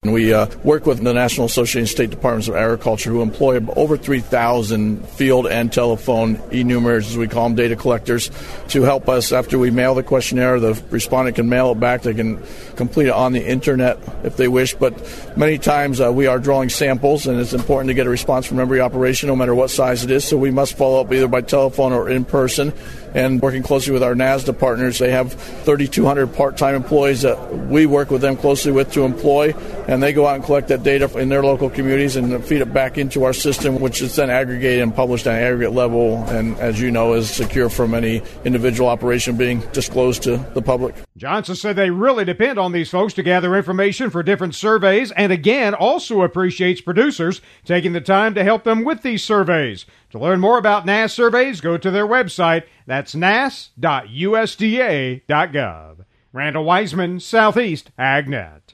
We work with the National Association of State Departments of Agriculture, who employ over 3,000 field and telephone enumerators, as we call them, data collectors, to help us after we mail the questionnaire. The respondent can mail it back. They can complete it on the internet if they wish. But many times we are drawing samples, and it's important to get a response from every operation, no matter what size it is. So we must follow up either by telephone or in person. And working closely with our NASDA partners, they have 3,200 part-time employees that we work with them closely with to employ, and they go out and collect that data in their local communities and feed it back into our system, which is then aggregated and published at an aggregate level, and as you know, is secure from any individual operation being disclosed to the public. Johnson said they really depend on these folks to gather information for different surveys, and again, also appreciates producers taking the time to help them with these surveys. To learn more about NASS surveys, go to their website. That's nass.usda.gov. Randall Wiseman, Southeast AgNet.